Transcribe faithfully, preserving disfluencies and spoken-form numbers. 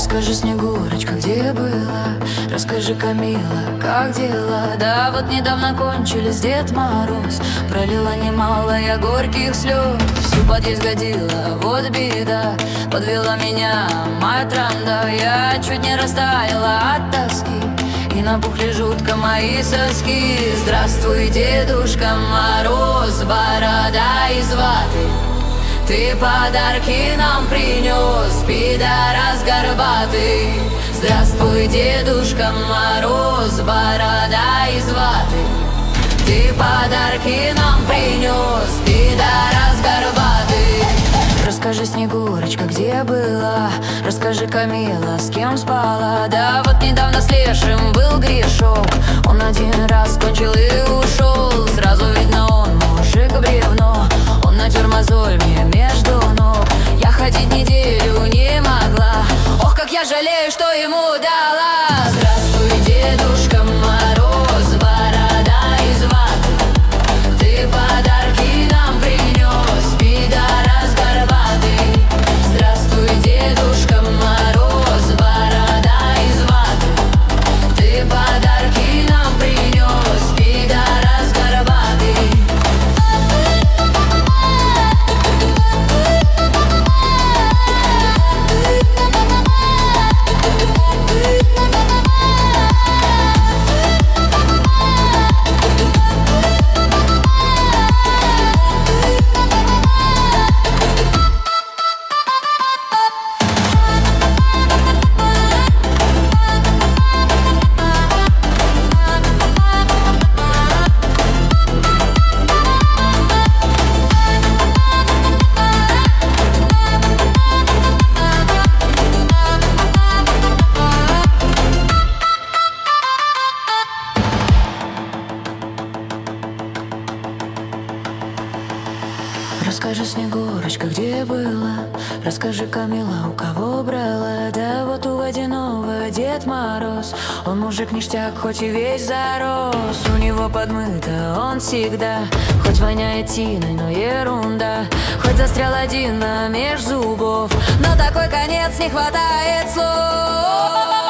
Расскажи, Снегурочка, где была? Расскажи, Камила, как дела? Да вот недавно кончились Дед Мороз. Пролила немало я горьких слез. Всю подъезд годила, вот беда. Подвела меня моя транда. Я чуть не растаяла от тоски, и набухли жутко мои соски. Здравствуй, Дедушка Мороз, борода из ваты. Ты подарки нам принес, пидорас горбатый. Здравствуй, Дедушка Мороз, борода из ваты. Ты подарки нам принес, пидорас горбатый. Расскажи, Снегурочка, где была? Расскажи, Камила, с кем спала? Да вот недавно с Лешим был грешок. Он один раз кончил и ушел. Сразу видно, он мужик бревно. Он натер мозоль мне между ног. Я ходить неделю не могла. Ох, как я жалею, что ему дала. Здравствуй, Дедушка Мороз, борода из ваты. Ты подарки нам принес, пидорас горбатый. Здравствуй, Дедушка Мороз, борода из ваты. Ты подарки нам принес, пидорас горбатый. Расскажи, Снегурочка, где была? Расскажи, Камила, у кого брала? Да вот у водяного Дед Мороз. Он мужик ништяк, хоть и весь зарос. У него подмыто он всегда. Хоть воняет тиной, но ерунда. Хоть застрял один на меж зубов, но такой конец, не хватает слов.